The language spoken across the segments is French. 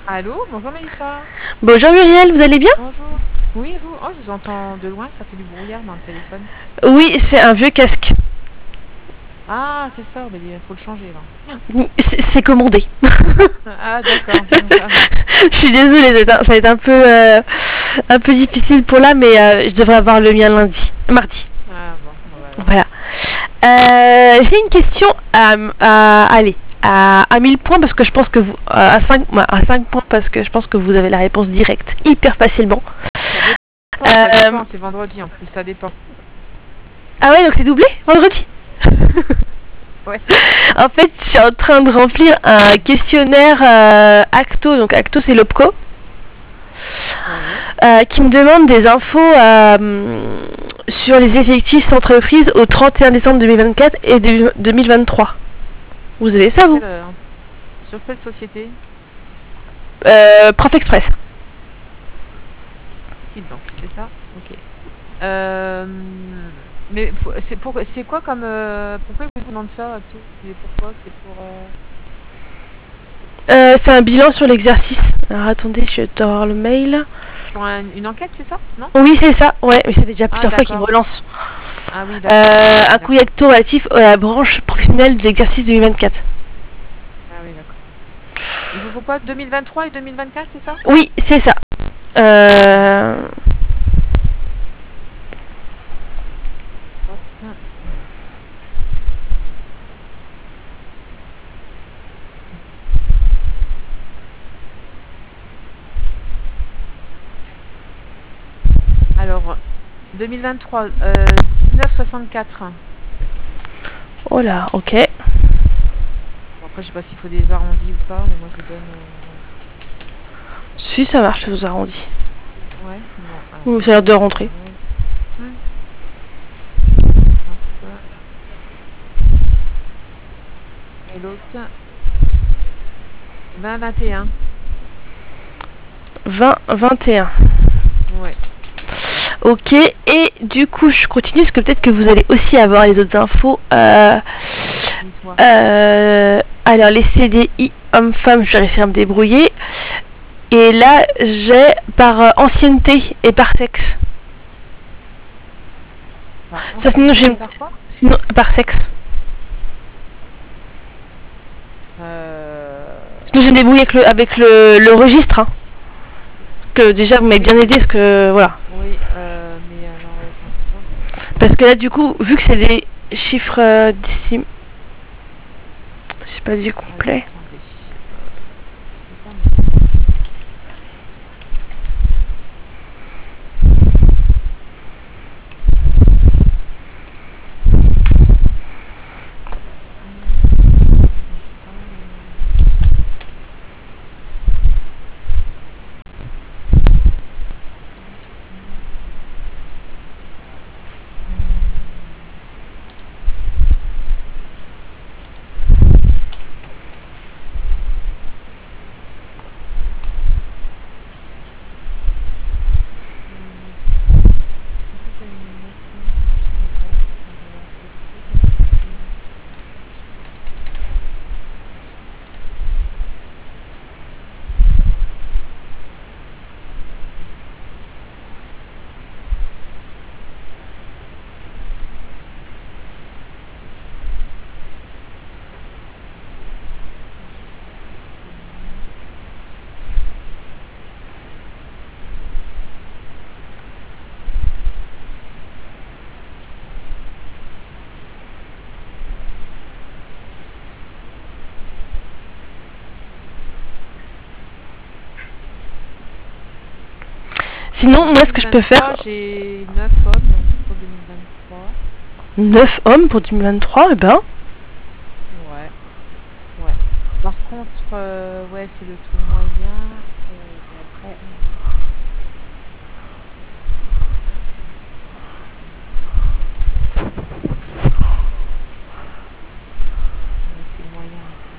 Allô, bonjour Mélissa. Bonjour Muriel, vous allez bien? Bonjour. Oui, et vous? Oh, je vous entends de loin, ça fait du brouillard dans le téléphone. Oui, c'est un vieux casque. Ah, c'est ça, bah, il faut le changer là. C'est commandé. Ah, d'accord, bon, ça va. Je suis désolée, ça va être un peu difficile pour là, mais je devrais avoir le mien mardi. Ah, bon, bah, voilà. Voilà. J'ai une question allez, à 1000 points parce que je pense que vous. À 5 points parce que je pense que vous avez la réponse directe hyper facilement. Ça Euh, dépend, c'est vendredi en plus, ça dépend. ah ouais, donc c'est doublé vendredi? Ouais. En fait, je suis en train de remplir un questionnaire Acto, donc Acto c'est l'OPCO, Ouais. qui me demande des infos sur les effectifs entreprises au 31 décembre 2024 et 2023. Vous avez ça, vous? Sur quelle société? Prof Express. Type donc, c'est ça? Ok. Mais c'est quoi comme pourquoi ils vous demandent ça à tout? Et pourquoi? C'est pour C'est un bilan sur l'exercice. Alors attendez, je dois avoir le mail. une enquête, c'est ça? Non? Oui, c'est ça, ouais, mais ça fait déjà Ah, plusieurs fois qu'il me d'accord. relance. Ah oui, d'accord. Un courrier D'accord. acto relatif à la branche professionnelle de l'exercice 2024. Ah oui, d'accord. Il vous faut quoi? 2023 et 2024, c'est ça? Oui, c'est ça. Euh, Hop. Alors, 2023, 19,64. Oh là, ok. Bon, après, je sais pas s'il faut des arrondis ou pas, mais moi je vous donne. Si, ça marche, ça vous arrondit. Ouais, bon, alors Ou je ça a l'air de coche, rentrer. ouais. Hop. Et l'autre, 2021. 20-21. Ouais, Ok, et du coup, je continue parce que peut-être que vous allez aussi avoir les autres infos. dites-moi. Alors, les CDI hommes-femmes, je vais réussir à me débrouiller. Et là, j'ai par ancienneté et par sexe. Par Ça, sinon, ancienneté et par quoi? sinon, par sexe. Sinon, j'ai débrouillé avec le registre. Hein. Que déjà, vous m'avez bien Oui, aidé parce que. Voilà. oui, mais alors, hop. Parce que là, du coup, vu que c'est des chiffres décimaux. J'ai pas dit Alors, complet. attendez. C'est pas moi ça. Ça bouge pas. Est-ce que ça une note sur les graphiques qu'on doit accepter dans le dossier? Je sais pas si c'est moi. Sinon, Alors moi, ce que je peux 2023, faire. j'ai 9 hommes pour 2023. 9 hommes pour 2023, et ben. Ouais, ouais. Par contre, ouais, c'est le taux moyen. Et après, ouais, c'est le moyen après.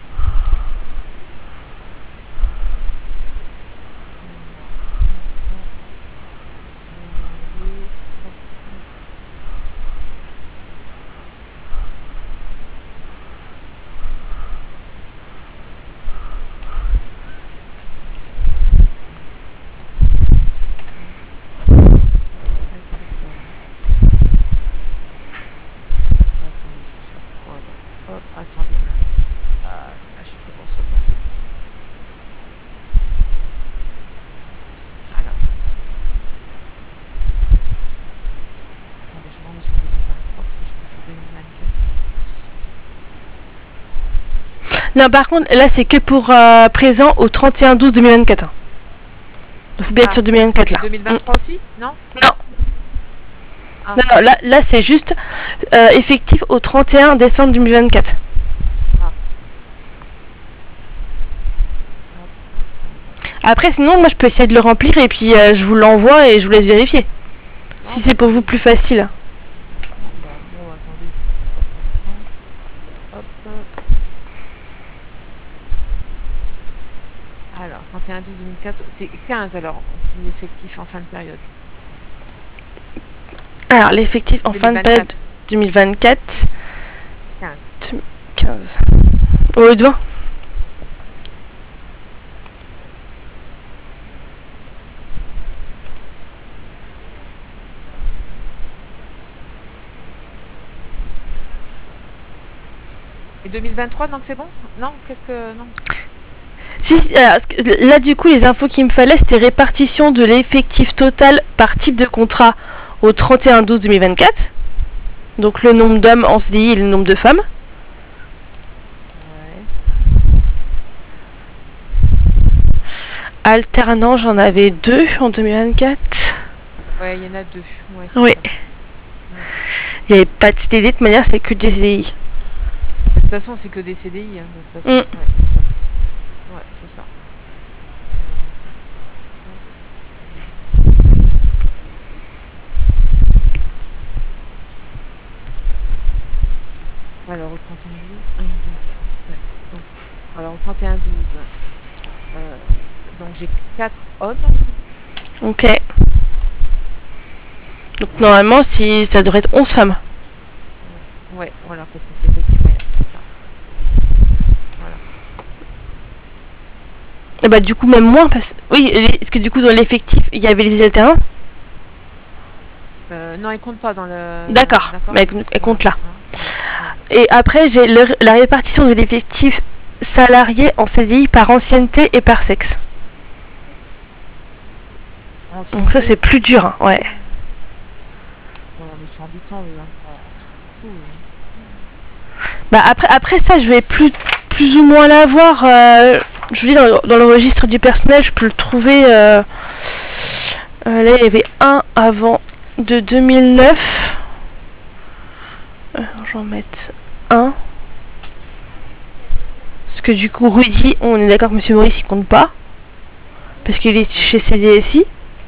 Alors, hop, je vais envoyer. Hop. Non, par contre, là, c'est que pour présent au 31/12/2024. Hein. Donc, faut bien être sur 2024 là. 2023 aussi? Non? Non. Ah. Non, là c'est juste effectif au 31 décembre 2024. Ah. Après, sinon, moi je peux essayer de le remplir et puis je vous l'envoie et je vous laisse vérifier. Non, Si c'est pour vous plus facile. Bah, bon, attendez. Hop. Alors, 31/12/2004, c'est 15 alors, l'effectif en fin de période. Alors, l'effectif en fin de période 2024. 15. 15. Au lieu de 20. Et 2023, donc c'est bon? Non, qu'est-ce que... Non. Si, alors, là du coup les infos qu'il me fallait c'était répartition de l'effectif total par type de contrat au 31/12/2024. Donc le nombre d'hommes en CDI et le nombre de femmes. Ouais. Alternant j'en avais 2 en 2024. Ouais, il y en a 2. Ouais, Oui. ça. Il n'y avait pas de CDD, de toute manière c'est que des CDI. De toute façon, c'est que des CDI. Hein, de toute façon. Ouais, c'est ça. Alors, au 31/12, 1, 2, 3. Ouais. Donc, alors, au 31/12, donc j'ai 4 hommes. Ok. Donc normalement si ça devrait être 11 femmes. Ouais, voilà, parce que c'est effectivement, c'est ça. Voilà. Et bah du coup même moins parce parce que du coup dans l'effectif il y avait les alternants. Non, ils comptent pas dans le... D'accord, mais elle compte là. Ouais. Et après j'ai la répartition de l'effectif salarié en CDI par ancienneté et par sexe. Donc ça c'est plus dur, hein, ouais. Ouais, mais ils sont embêtants, eux. Hein. Fou, Bah après ça je vais plus ou moins l'avoir. Je vous dis dans le registre du personnel je peux le trouver. Là il y avait un avant de 2009. J'en mette un. Parce que du coup Rudy, on est d'accord que Monsieur Maurice il compte pas. Parce qu'il est chez CDSI.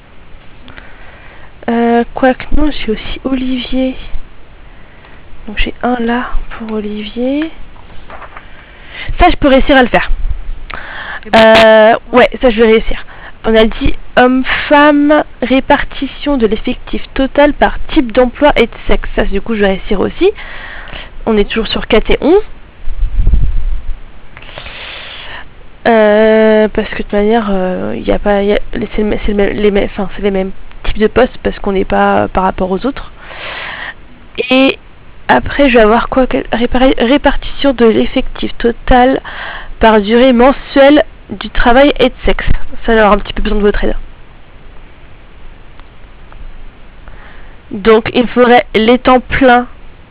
Quoique non, j'ai aussi Olivier. Donc j'ai un là pour Olivier. Ça je peux réussir à le faire. Ouais, ça je vais réussir. On a dit homme-femme, répartition de l'effectif total par type d'emploi et de sexe. Ça du coup je vais réussir aussi. On est toujours sur 4 et 11. Parce que de toute manière, il n'y a pas, c'est les mêmes types de postes parce qu'on n'est pas par rapport aux autres. Et après, je vais avoir quoi? Répartition de l'effectif total par durée mensuelle du travail et de sexe. Ça va avoir un petit peu besoin de votre aide. Donc, il faudrait les temps pleins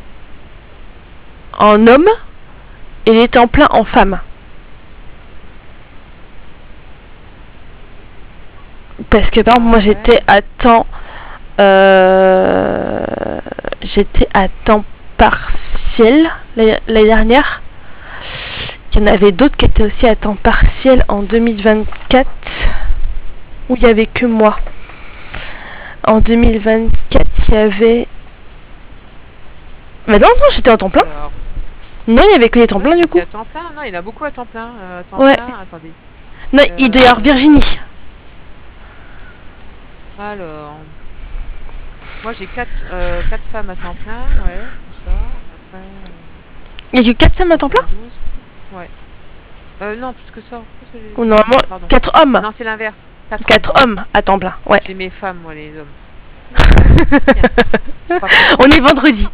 en homme et les temps pleins en femme. Parce que par exemple, moi j'étais à temps partiel l'année dernière. Il y en avait d'autres qui étaient aussi à temps partiel en 2024 où il n'y avait que moi. En 2024 il y avait... Bah non, j'étais à temps plein. Alors... Non, il y avait que les temps pleins du coup. À temps plein? Non, il y en a beaucoup à temps plein. Ouais. Plein, attendez. Non, il doit y avoir Virginie. Alors, moi j'ai 4 femmes à temps plein, ouais, c'est ça. Après, il y a que 4 femmes à temps plein? 12. Ouais. Non, plus que ça. Ou normalement, 4 hommes. Non, c'est l'inverse. 4 hommes à temps plein, ouais. J'ai mes femmes, moi, les hommes. On est vendredi.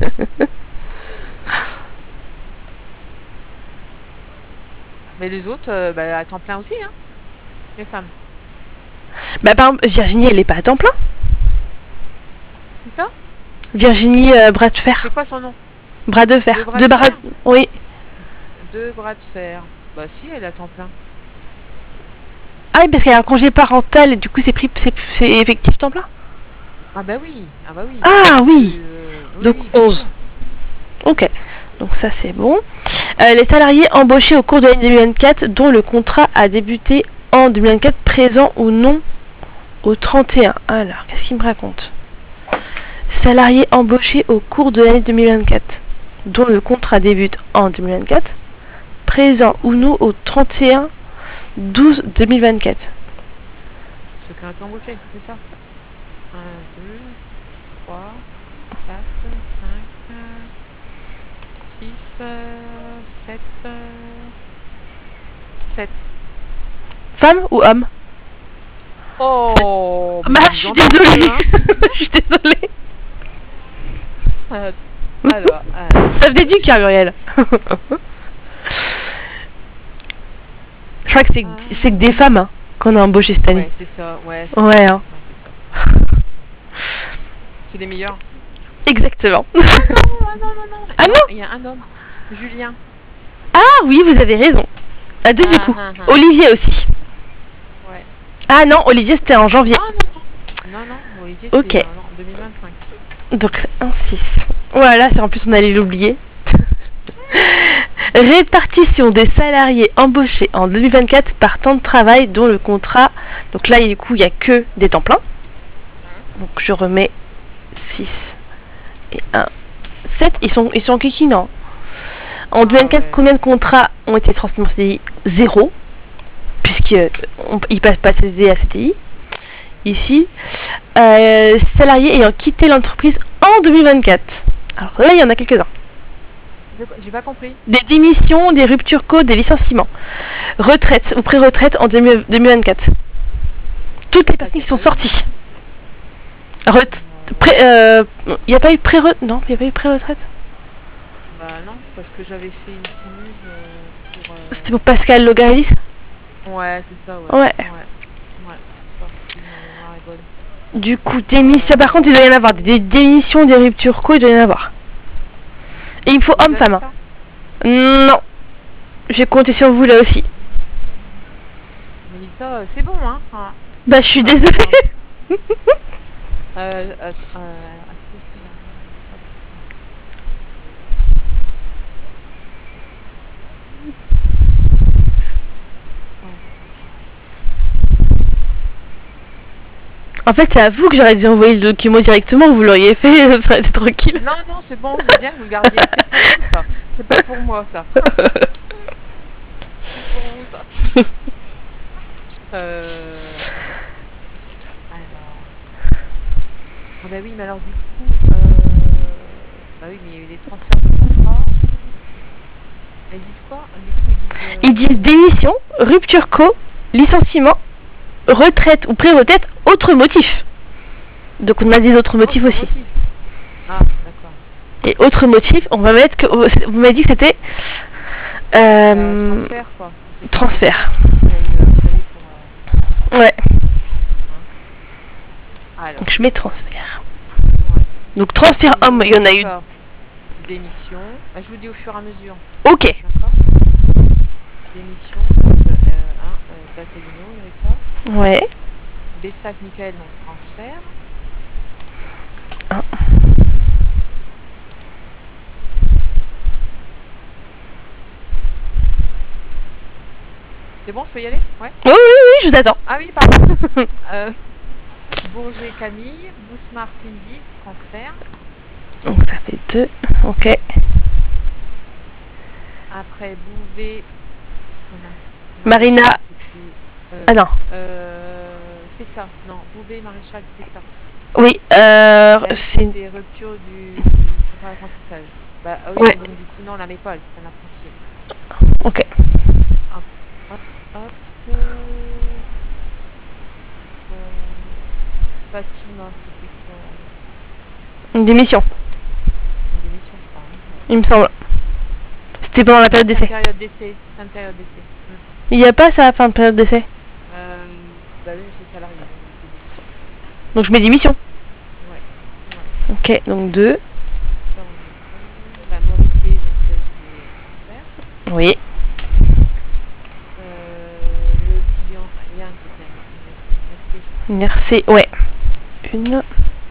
Mais les autres, à temps plein aussi, hein. Les femmes. Bah par exemple, Virginie, elle est pas à temps plein. C'est ça? Virginie bras de fer. C'est quoi son nom? Bras de fer. De bras oui. 2 bras de fer. Bah si, elle est à temps plein. Ah oui, parce qu'elle a un congé parental et du coup c'est effectif temps plein. Ah bah oui, ah bah oui. Ah oui. Oui, Donc oui, 11. Ok, donc ça c'est bon. Les salariés embauchés au cours de l'année 2024 dont le contrat a débuté en 2024, présent ou non au 31. Alors, qu'est-ce qu'il me raconte? Salariés embauchés au cours de l'année 2024 dont le contrat débute en 2024, présent ou non au 31 12 2024. Ceux qui ont été embauchés, c'est ça. 1, 2, 3, 4, 5, 6, 7, 7. Femme ou homme? Oh, bah, je suis désolée. Hein. Je suis désolée. Alors, ça venait du cœur, Muriel. Je crois que c'est que des femmes hein, qu'on a embauchées cette année. Ouais, c'est ça. Ouais, ouais, ça. hein. C'est les meilleurs. Exactement. Ah non. Ah non. Il y a un homme. Julien. Ah oui, vous avez raison. À deux du coup. Olivier aussi. Ouais. Ah non, Olivier c'était en janvier. Ah non, Olivier c'était en 2025. Donc 1-6. Voilà, c'est en plus on allait l'oublier. Répartition des salariés embauchés en 2024 par temps de travail dont le contrat. Donc là, du coup, il n'y a que des temps pleins. Donc je remets 6 et 1. 7, ils sont kikinants. En 2024, combien de contrats ont été transmis en CDI? 0. Puisqu'ils passent pas CDD à CDI. Ici, salariés ayant quitté l'entreprise en 2024. Alors là, il y en a quelques-uns. J'ai pas compris. Des démissions, des ruptures co, des licenciements. Retraite ou pré-retraite en 2024. Toutes les personnes qui sont sorties. Il n'y a pas eu pré-retraite? Non, il n'y a pas eu pré-retraite. Bah non, parce que j'avais fait une simule pour... C'était pour Pascal Logaridis? Ouais, c'est ça, ouais. Du coup, démission. Par contre, il doit y en avoir. Des démissions, des ruptures co, il doit y en avoir. Et il me faut homme-femme. Hein. Non. J'ai compté sur vous là aussi. Mélissa, c'est bon, hein. Bah, je suis désolée. En fait, c'est à vous que j'aurais dû envoyer le document directement, vous l'auriez fait, ça aurait été tranquille. Non, c'est bon, c'est bien que vous le gardiez. C'est pour vous, ça. C'est pas pour moi, ça. C'est pour vous, ça. Alors... Ah bah oui, mais alors du coup... Bah oui, mais il y a eu des transferts de contrats. Ils disent quoi? Ils disent démission, rupture co, licenciement, retraite ou pré-retraite, autre motif. Donc on a des autres motifs aussi. Ah, d'accord. Et autre motif, on va mettre que... Vous m'avez dit que c'était... transfert, quoi. Transfert. Ouais. Alors. Donc je mets transfert. Ouais. Donc transfert homme, il y en a eu. Démission. Bah, je vous dis au fur et à mesure. Ok. D'accord. Démission. Bassegno, Erika. Ouais. Bessac, Michael, donc transfert. Ah. C'est bon, je peux y aller? Ouais. Oui, je vous attends. Ah oui, pardon. Bourget, Camille. Bousmar, Cindy, transfert. Donc ça fait 2. Ok. Après, Bouvet. Marina. Ah non. C'est ça. Non, Bouvet, Maréchal, c'est ça. Oui, c'est des ruptures du contrat d'apprentissage. Bah oui, ouais. Donc du coup, non, on la met pas, c'est un apprenti. Ok. Hop. Fatima, c'était quoi? Une démission. Une démission, je crois. Hein. Il me semble. C'était pendant la période d'essai. C'est une période d'essai. Il n'y a pas ça à la fin de période d'essai? Bah oui, c'est salarié. Donc je mets démission. Ouais. Ok, donc 2. La Moritier, donc c'est transfert. Oui. Le client, rien que Merci. Ouais. Une.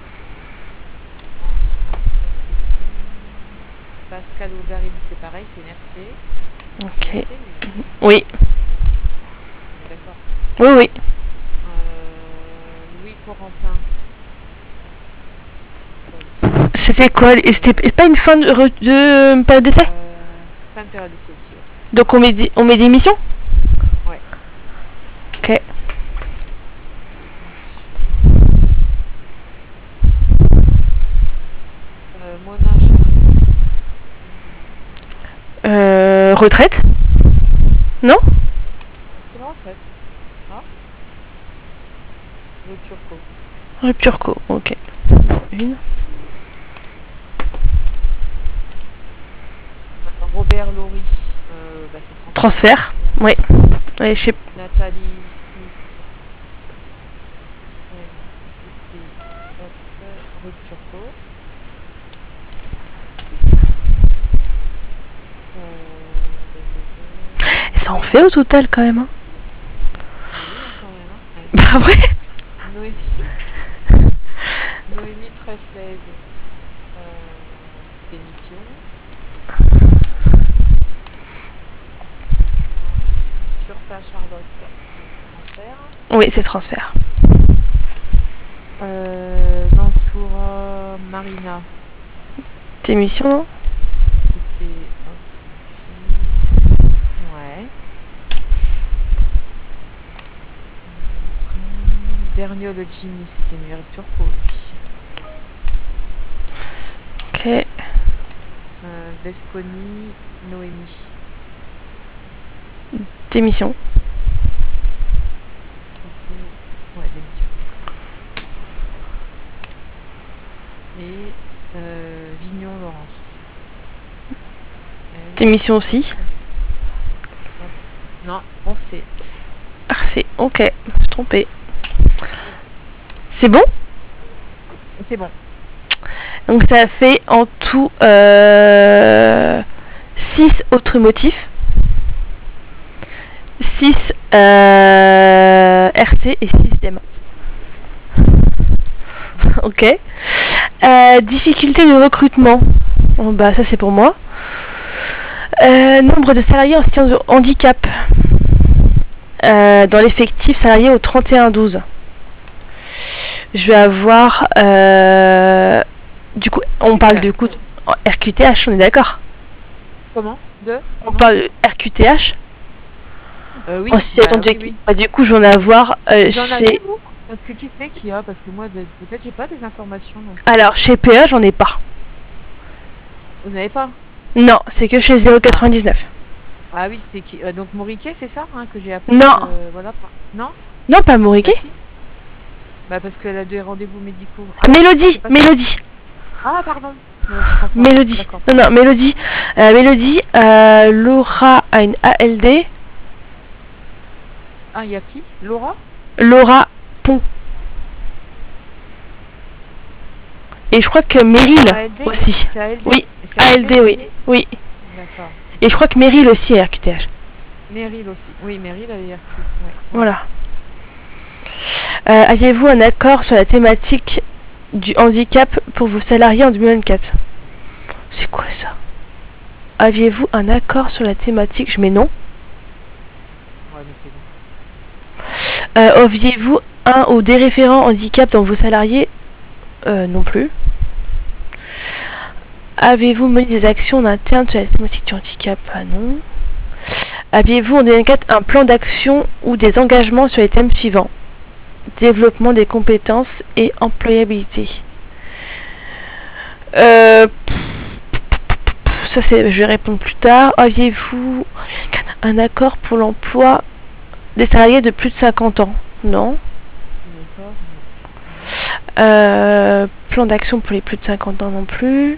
Pascal Aubervilliers, c'est pareil, c'est une RC. Ok. RC, Oui. d'accord. Oui, oui. Louis Corentin. C'était quoi? Et c'était pas une fin de période d'essai? Fin de période d'essai aussi, ouais. Donc on met des missions? Ouais. Ok. Mona Charlie. Retraite? Non? C'est la retraite. Ah. Rupture co. Rupture co. Ok. Une. Robert Laurie. Bah, c'est Transfert. Oui. Ouais, je sais. Nathalie Smith. Hop, rupture co. Ça en fait au total quand même. Hein. Oui, quand même. Hein. Bah ouais. Noémie Presley. Démission. Turta Charlotte. Transfert. Oui, c'est transfert. Mansoura Marina. Démission, non? C'était. Ouais. Dernier le Jimmy, c'était une rupture co. Ok. Vesconi, Noémie. Démission. Ouais, démission. Et Vignon, Laurence. Démission aussi. Non, on sait. Ah, c'est ok. Je me suis trompée. C'est bon? C'est bon. Donc ça fait en tout 6 autres motifs. 6 RC et 6 DEM. Ok. Difficulté de recrutement. Bon, bah ça c'est pour moi. Nombre de salariés en situation de handicap. Dans l'effectif salarié au 31-12. Je vais avoir... du coup, on parle de coût RQTH, on est d'accord? Comment? On parle de RQTH? Oui, en situation de... oui. Bah, du coup, je vais en avoir J'en chez... avez, vous? Parce que qui c'est qui a? Parce que moi, peut-être j'ai pas des informations. Donc... Alors, chez PE, j'en ai pas. Vous n'avez pas? Non, c'est que chez 0,99. Ah oui, c'est qui? Donc Moriquet, c'est ça hein, que j'ai appris? Non. Voilà. Non? Non, pas Moriquet. Bah, si. Bah parce qu'elle a des rendez-vous médicaux. Mélodie, Mélodie. Ah pardon. Mélodie. Non, Mélodie. Mélodie, Laura a une ALD. Ah, il y a qui? Laura? Laura Pont. Et je crois que Meryl aussi. ALD. Oui, ALD, oui. Oui. D'accord. Et je crois que Meryl aussi est RQTH. Meryl aussi. Oui, Meryl elle est RQ. Ouais. Voilà. Aviez-vous un accord sur la thématique du handicap pour vos salariés en 2024? C'est quoi ça? Aviez-vous un accord sur la thématique? Je mets non. Ouais, mais c'est bon. Aviez-vous un ou des référents handicap dans vos salariés? Non plus. Avez-vous mené des actions en interne sur la thématique du handicap? Ah non. Aviez-vous en 2024 un plan d'action ou des engagements sur les thèmes suivants? Développement des compétences et employabilité. Ça c'est, je vais répondre plus tard. Aviez-vous un accord pour l'emploi des salariés de plus de 50 ans? Non. Plan d'action pour les plus de 50 ans non plus.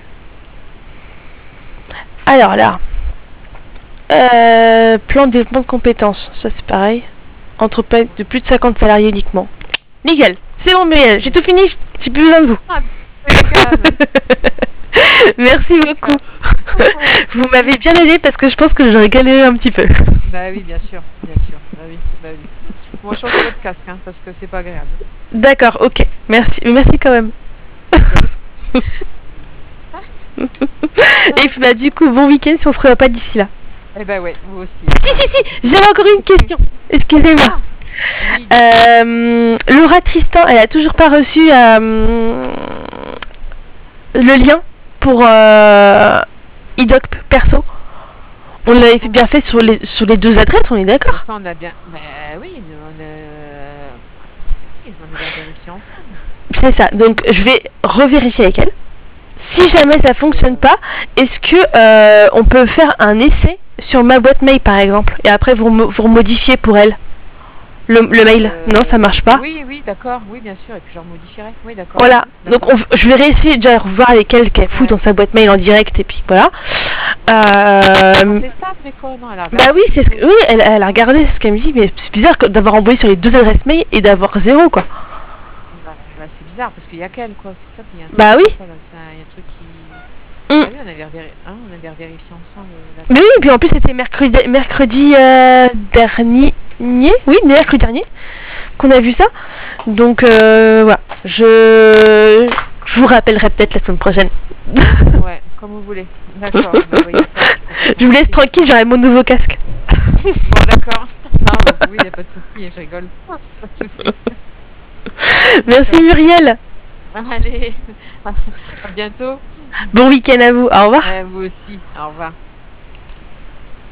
Alors là, plan de développement de compétences, ça c'est pareil. Entreprise de plus de 50 salariés uniquement. Nickel, c'est bon Muriel, j'ai tout fini, j'ai plus besoin de vous. Merci beaucoup. Vous m'avez bien aidé parce que je pense que j'aurais galéré un petit peu. Bah oui, bien sûr, bien sûr. Bah oui, bah oui. Bon, changez votre casque, hein, parce que c'est pas agréable. D'accord, ok. Merci, merci quand même. Et puis bah du coup, bon week-end si on se revoit pas d'ici là. Eh ben ouais, vous aussi. Si, j'avais encore une question. Excusez-moi. Ah, oui, Laura Tristan, elle a toujours pas reçu le lien pour iDoc perso. On l'avait bien fait sur les deux adresses, on est d'accord? ça, on a bien. Bah oui, on a bien vérifié ensemble. C'est ça. Donc je vais revérifier avec elle. Si jamais ça fonctionne pas, est-ce que on peut faire un essai sur ma boîte mail par exemple et après vous remodifiez pour elle le mail? Non, ça marche pas. Oui, oui, d'accord, oui, bien sûr, et puis je remodifierai. Oui, d'accord. Voilà, donc je vais réessayer déjà revoir avec elle qu'elle fout dans sa boîte mail en direct et puis voilà. C'est stable, mais quoi, non, elle a Bah oui, c'est oui, elle a regardé ce qu'elle me dit, mais c'est bizarre d'avoir envoyé sur les deux adresses mail et d'avoir zéro quoi. Bah, c'est bizarre parce qu'il y a qu'elle, quoi. C'est ça, puis il y a un truc. Bah oui. Il y a un truc qui. Mm. Ah oui, on avait revérifié ensemble. Mais oui, et puis en plus c'était mercredi dernier. Oui, mercredi dernier qu'on a vu ça. Donc voilà, je vous rappellerai peut-être la semaine prochaine. Ouais, comme vous voulez. D'accord. Bah, oui, Je vous laisse tranquille, j'aurai mon nouveau casque. bon, d'accord. Non, bah, oui, il n'y a pas de souci, je rigole. Pas de souci. Merci Muriel. Allez, à bientôt. Bon week-end à vous. Au revoir. Vous aussi. Au revoir.